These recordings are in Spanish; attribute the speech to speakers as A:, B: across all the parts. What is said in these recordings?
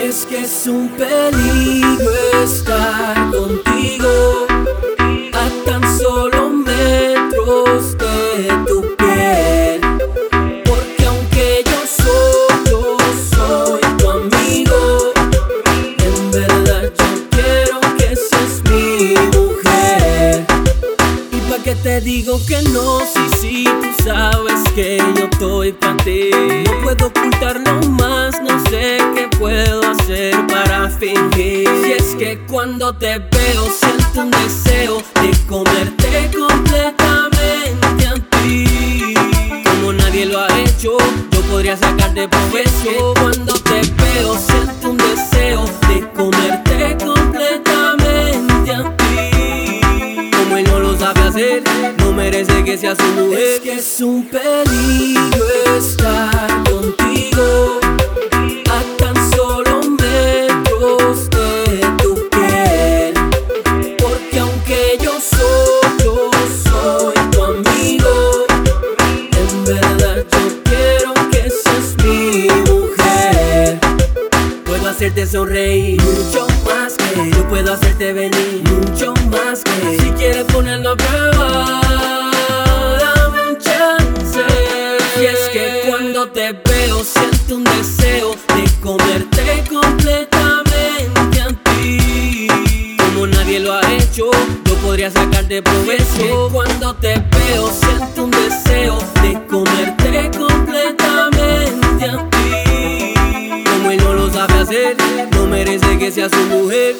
A: Es que es un peligro estar contigo a tan solo metros de tu piel, porque aunque yo soy tu amigo, en verdad yo quiero que seas mi mujer. ¿Y pa' qué te digo que no? Sí, tú sabes que yo estoy pa' ti. No puedo ocultarlo más, no sé qué puedo hacer para fingir. Si es que cuando te veo siento un deseo de comerte completamente a ti. Como nadie lo ha hecho, yo podría sacarte provecho. Cuando te veo siento un deseo de comerte completamente a ti. Como él no lo sabe hacer, no merece que sea su mujer. Es que es un peligro estar contigo a tan solo metros de tu piel, porque aunque yo soy tu amigo, en verdad yo quiero que seas mi mujer. Puedo hacerte sonreír mucho más que yo puedo hacerte venir mucho más que si quieres ponerlo a prueba. Dame un chance. Y es que cuando te veo siento un deseo de comerte completamente a ti. Como nadie lo ha hecho, yo podría sacarte provecho. Cuando te veo siento un deseo de comerte completamente a ti. Como él no lo sabe hacer, no merece que sea su mujer.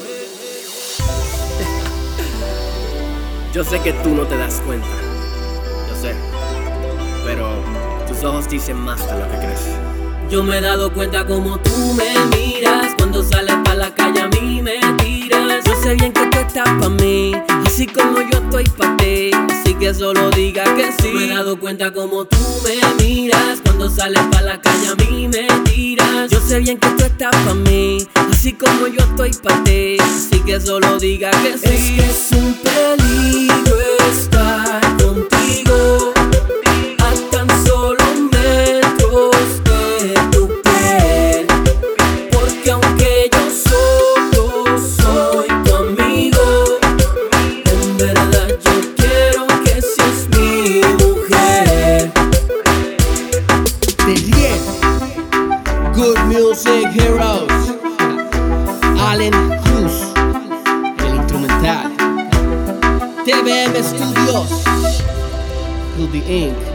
A: Yo sé que tú no te das cuenta, yo sé, pero tus ojos dicen más de lo que crees. Yo me he dado cuenta como tú me miras, cuando sales pa' la calle a mí me tiras. Yo sé bien que tú estás pa' mí, así como yo estoy pa' ti, así que solo diga que sí. Me he dado cuenta como tú me miras, cuando sales pa' la calle a mí me tiras. Yo sé bien que tú estás pa' mí, así como yo estoy pa' ti, así que solo diga que sí. Es que es un peligro estar contigo a tan solo metros de tu piel, porque aunque yo soy tu amigo, en verdad yo quiero que seas mi mujer.
B: Desriel, Good Music Heroes, Allen Cruz, el instrumental, TVM Studios, Ruby Inc.